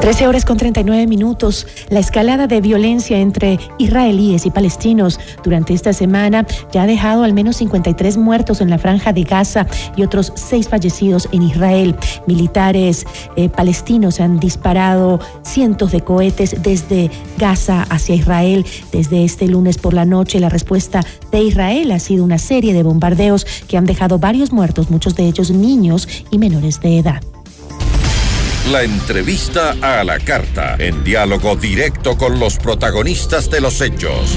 13:39. La escalada de violencia entre israelíes y palestinos durante esta semana ya ha dejado al menos 53 muertos en la franja de Gaza y otros 6 fallecidos en Israel. Militares palestinos han disparado cientos de cohetes desde Gaza hacia Israel desde este lunes por la noche. La respuesta de Israel ha sido una serie de bombardeos que han dejado varios muertos, muchos de ellos niños y menores de edad. La entrevista a la carta, en diálogo directo con los protagonistas de los hechos.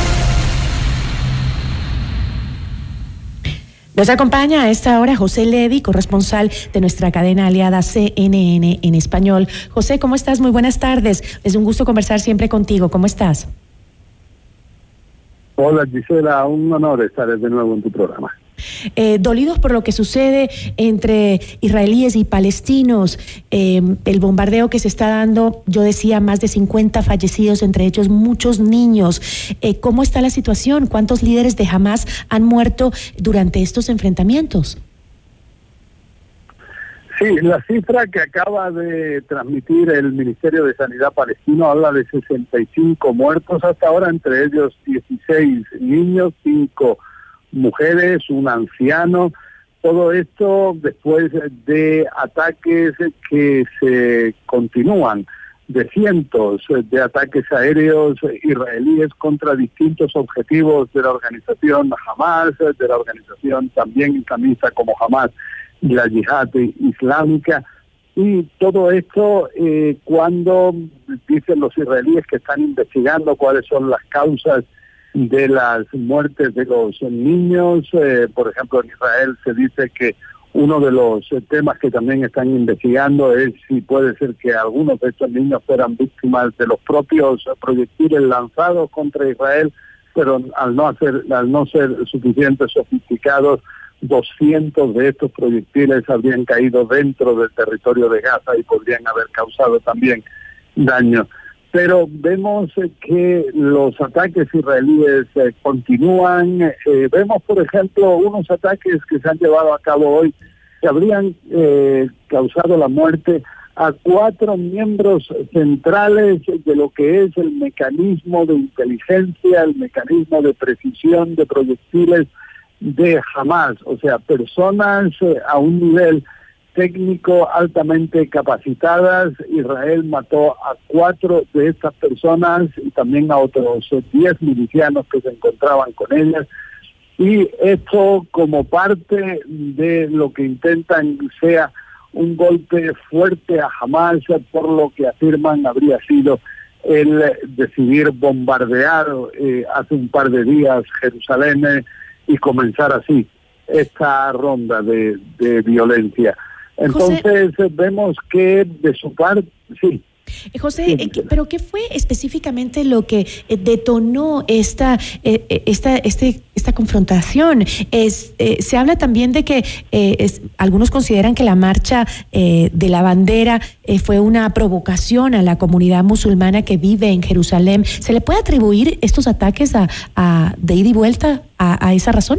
Nos acompaña a esta hora José Levy, corresponsal de nuestra cadena aliada CNN en español. José, ¿cómo estás? Muy buenas tardes. Es un gusto conversar siempre contigo. ¿Cómo estás? Hola, Gisela. Un honor estar de nuevo en tu programa. Dolidos por lo que sucede entre israelíes y palestinos, el bombardeo que se está dando, yo decía, más de 50 fallecidos, entre ellos muchos niños. ¿Cómo está la situación? ¿Cuántos líderes de Hamás han muerto durante estos enfrentamientos? Sí, la cifra que acaba de transmitir el Ministerio de Sanidad palestino habla de 65 muertos hasta ahora, entre ellos 16 niños, 5 mujeres, un anciano. Todo esto después de ataques que se continúan, de cientos de ataques aéreos israelíes contra distintos objetivos de la organización Hamás, de la organización también islamista como Hamás y la Yihad Islámica. Y todo esto cuando dicen los israelíes que están investigando cuáles son las causas de las muertes de los niños. Por ejemplo, en Israel se dice que uno de los temas que también están investigando es si puede ser que algunos de estos niños fueran víctimas de los propios proyectiles lanzados contra Israel, pero al no ser suficientes sofisticados, 200 de estos proyectiles habrían caído dentro del territorio de Gaza y podrían haber causado también daño. Pero vemos que los ataques israelíes continúan. Vemos, por ejemplo, unos ataques que se han llevado a cabo hoy que habrían causado la muerte a 4 miembros centrales de lo que es el mecanismo de inteligencia, el mecanismo de precisión de proyectiles de Hamás. O sea, personas a un nivel técnico altamente capacitadas. Israel mató a 4 de estas personas y también a otros 10 milicianos que se encontraban con ellas. Y esto como parte de lo que intentan sea un golpe fuerte a Hamás por lo que afirman habría sido el decidir bombardear hace un par de días Jerusalén y comenzar así esta ronda de violencia. Entonces, José, vemos que de su parte, sí. José, ¿pero qué fue específicamente lo que detonó esta confrontación? Se habla también de que algunos consideran que la marcha de la bandera fue una provocación a la comunidad musulmana que vive en Jerusalén. ¿Se le puede atribuir estos ataques de ida y vuelta a esa razón?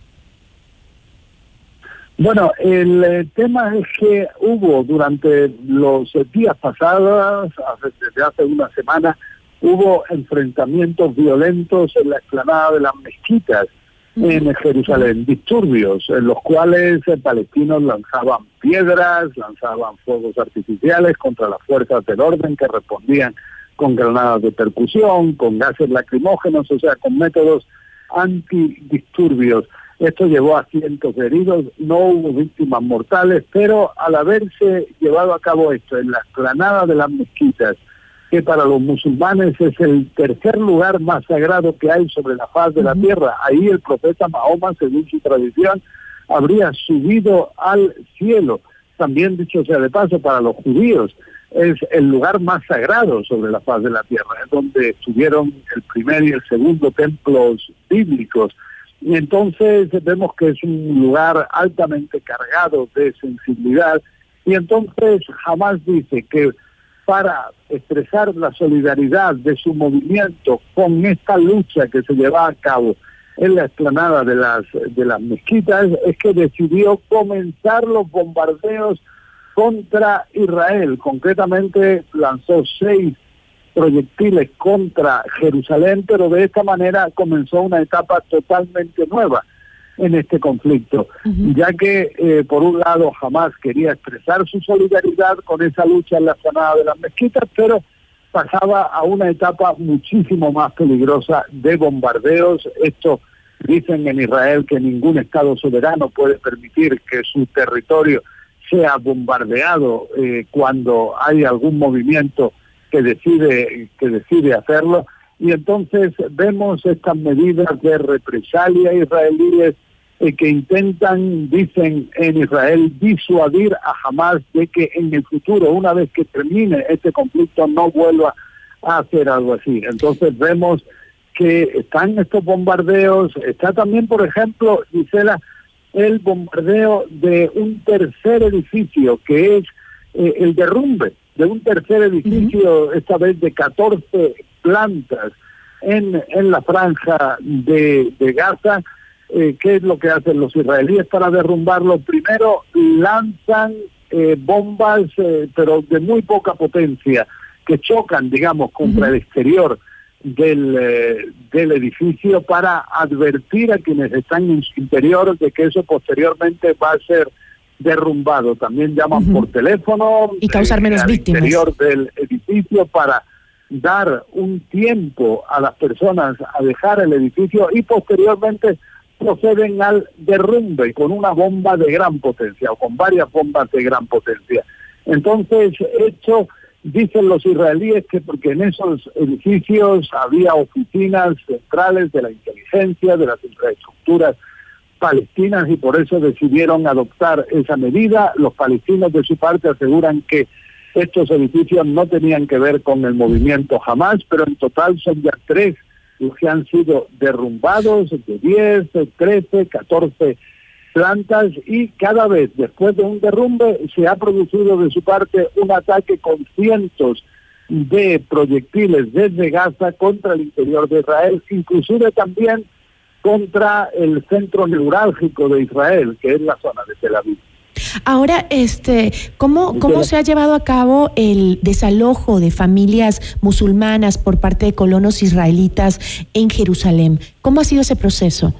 Bueno, el tema es que hubo durante los días pasados, desde hace una semana, hubo enfrentamientos violentos en la explanada de las mezquitas en Jerusalén, disturbios en los cuales palestinos lanzaban piedras, lanzaban fuegos artificiales contra las fuerzas del orden que respondían con granadas de percusión, con gases lacrimógenos, o sea, con métodos antidisturbios. Esto llevó a cientos de heridos, no hubo víctimas mortales, pero al haberse llevado a cabo esto en la explanada de las mezquitas, que para los musulmanes es el tercer lugar más sagrado que hay sobre la faz de la tierra, ahí el profeta Mahoma, según su tradición, habría subido al cielo. También, dicho sea de paso, para los judíos es el lugar más sagrado sobre la faz de la tierra, es donde estuvieron el primer y el segundo templos bíblicos. Y entonces vemos que es un lugar altamente cargado de sensibilidad, y entonces Hamás dice que para expresar la solidaridad de su movimiento con esta lucha que se lleva a cabo en la explanada de las mezquitas, es que decidió comenzar los bombardeos contra Israel. Concretamente lanzó 6 proyectiles contra Jerusalén, pero de esta manera comenzó una etapa totalmente nueva en este conflicto, ya que por un lado Hamás quería expresar su solidaridad con esa lucha en la zona de las mezquitas, pero pasaba a una etapa muchísimo más peligrosa de bombardeos. Esto dicen en Israel que ningún Estado soberano puede permitir que su territorio sea bombardeado cuando hay algún movimiento que decide hacerlo, y entonces vemos estas medidas de represalia israelíes que intentan, dicen en Israel, disuadir a Hamás de que en el futuro, una vez que termine este conflicto, no vuelva a hacer algo así. Entonces vemos que están estos bombardeos, está también, por ejemplo, Gisela, el bombardeo de un tercer edificio, que es el derrumbe de un tercer edificio, esta vez de 14 plantas en la franja de Gaza. ¿Qué es lo que hacen los israelíes para derrumbarlo? Primero lanzan bombas, pero de muy poca potencia, que chocan, digamos, contra el exterior del edificio para advertir a quienes están en su interior de que eso posteriormente va a ser derrumbado. También llaman por teléfono y causar menos víctimas al interior del edificio para dar un tiempo a las personas a dejar el edificio, y posteriormente proceden al derrumbe con una bomba de gran potencia o con varias bombas de gran potencia. Entonces, esto dicen los israelíes que porque en esos edificios había oficinas centrales de la inteligencia, de las infraestructuras palestinas, y por eso decidieron adoptar esa medida. Los palestinos de su parte aseguran que estos edificios no tenían que ver con el movimiento Hamás, pero en total son ya 3 los que han sido derrumbados, de 10, 13, 14 plantas, y cada vez después de un derrumbe se ha producido de su parte un ataque con cientos de proyectiles desde Gaza contra el interior de Israel, inclusive también contra el centro neurálgico de Israel, que es la zona de Tel Aviv. Ahora, ¿cómo se ha llevado a cabo el desalojo de familias musulmanas por parte de colonos israelitas en Jerusalén? ¿Cómo ha sido ese proceso?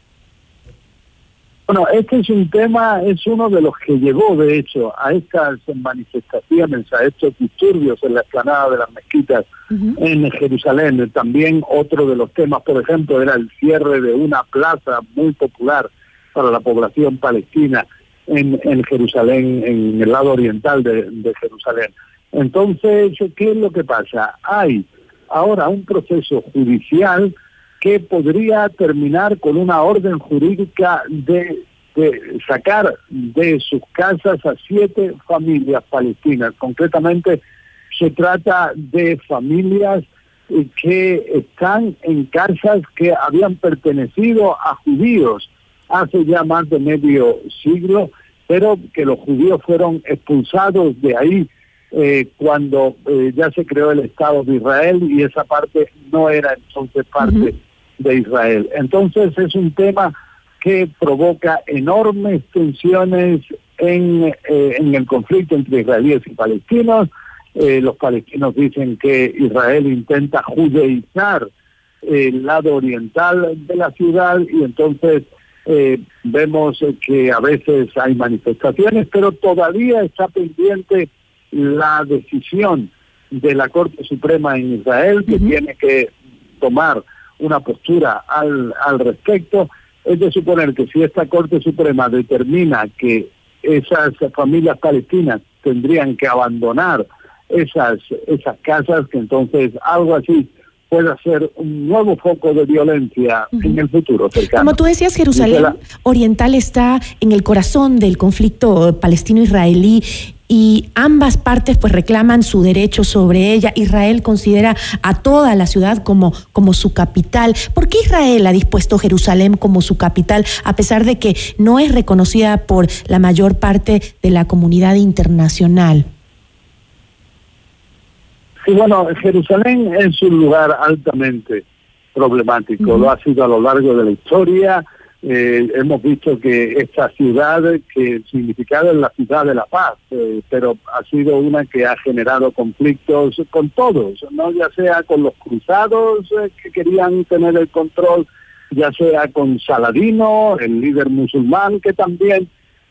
Bueno, este es un tema, es uno de los que llevó, de hecho, a estas manifestaciones, a estos disturbios en la explanada de las mezquitas en Jerusalén. También otro de los temas, por ejemplo, era el cierre de una plaza muy popular para la población palestina en Jerusalén, en el lado oriental de Jerusalén. Entonces, ¿qué es lo que pasa? Hay ahora un proceso judicial que podría terminar con una orden jurídica de sacar de sus casas a 7 familias palestinas. Concretamente, se trata de familias que están en casas que habían pertenecido a judíos hace ya más de medio siglo, pero que los judíos fueron expulsados de ahí cuando ya se creó el Estado de Israel, y esa parte no era entonces parte de Israel. Entonces es un tema que provoca enormes tensiones en el conflicto entre israelíes y palestinos. Los palestinos dicen que Israel intenta judeizar el lado oriental de la ciudad, y entonces vemos que a veces hay manifestaciones, pero todavía está pendiente la decisión de la Corte Suprema en Israel, que tiene que tomar una postura al respecto. Es de suponer que si esta Corte Suprema determina que esas familias palestinas tendrían que abandonar esas casas, que entonces algo así pueda ser un nuevo foco de violencia en el futuro cercano. Como tú decías, Jerusalén Oriental está en el corazón del conflicto palestino-israelí, y ambas partes pues reclaman su derecho sobre ella. Israel considera a toda la ciudad como su capital. ¿Por qué Israel ha dispuesto Jerusalén como su capital, a pesar de que no es reconocida por la mayor parte de la comunidad internacional? Sí, bueno, Jerusalén es un lugar altamente problemático, lo ha sido a lo largo de la historia. hemos visto que esta ciudad, que el significado es la ciudad de la paz, pero ha sido una que ha generado conflictos con todos, ¿no? Ya sea con los cruzados que querían tener el control, ya sea con Saladino, el líder musulmán, que también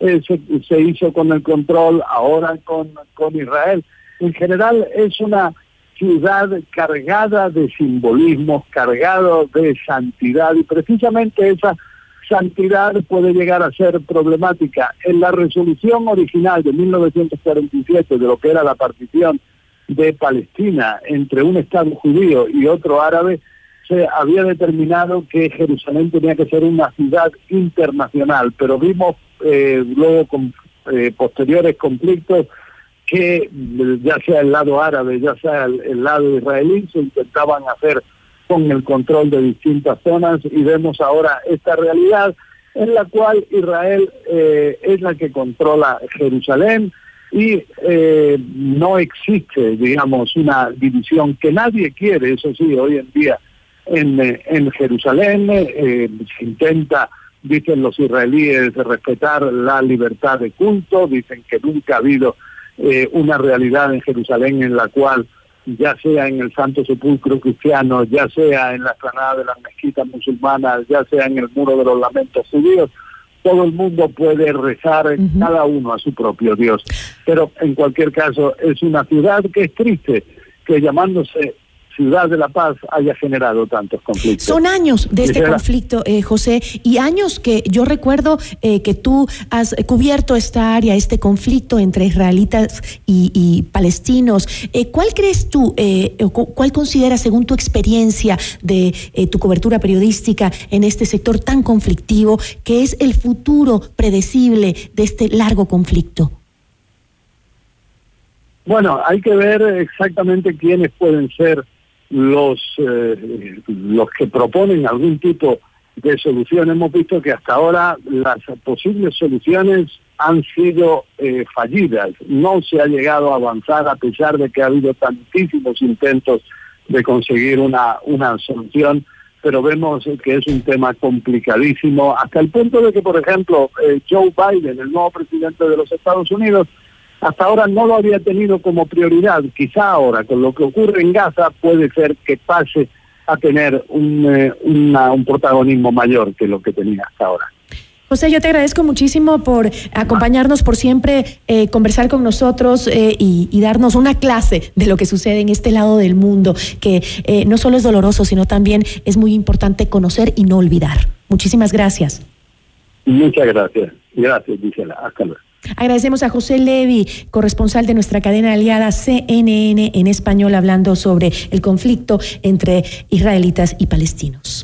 se hizo con el control, ahora con Israel. En general es una ciudad cargada de simbolismos, cargado de santidad, y precisamente esa santidad puede llegar a ser problemática. En la resolución original de 1947 de lo que era la partición de Palestina entre un Estado judío y otro árabe, se había determinado que Jerusalén tenía que ser una ciudad internacional, pero vimos luego con posteriores conflictos que ya sea el lado árabe, ya sea el lado israelí, se intentaban hacer con el control de distintas zonas, y vemos ahora esta realidad en la cual Israel es la que controla Jerusalén, y no existe, digamos, una división que nadie quiere, eso sí, hoy en día en Jerusalén se intenta, dicen los israelíes, respetar la libertad de culto, dicen que nunca ha habido una realidad en Jerusalén en la cual, ya sea en el Santo Sepulcro cristiano, ya sea en la explanada de las mezquitas musulmanas, ya sea en el Muro de los Lamentos judíos, todo el mundo puede rezar, cada uno a su propio Dios. Pero en cualquier caso es una ciudad que es triste, que llamándose Ciudad de la Paz haya generado tantos conflictos. Son años de este conflicto, José, y años que yo recuerdo que tú has cubierto esta área, este conflicto entre israelitas y palestinos. ¿Cuál crees tú, cuál consideras, según tu experiencia de tu cobertura periodística en este sector tan conflictivo, que es el futuro predecible de este largo conflicto? Bueno, hay que ver exactamente quiénes pueden ser los que proponen algún tipo de solución. Hemos visto que hasta ahora las posibles soluciones han sido fallidas. No se ha llegado a avanzar, a pesar de que ha habido tantísimos intentos de conseguir una solución, pero vemos que es un tema complicadísimo, hasta el punto de que, por ejemplo, Joe Biden, el nuevo presidente de los Estados Unidos, hasta ahora no lo había tenido como prioridad. Quizá ahora, con lo que ocurre en Gaza, puede ser que pase a tener un protagonismo mayor que lo que tenía hasta ahora. José, yo te agradezco muchísimo por acompañarnos, por siempre conversar con nosotros y darnos una clase de lo que sucede en este lado del mundo, que no solo es doloroso, sino también es muy importante conocer y no olvidar. Muchísimas gracias. Muchas gracias. Gracias, Gisela. Hasta luego. Agradecemos a José Levi, corresponsal de nuestra cadena aliada CNN en español, hablando sobre el conflicto entre israelitas y palestinos.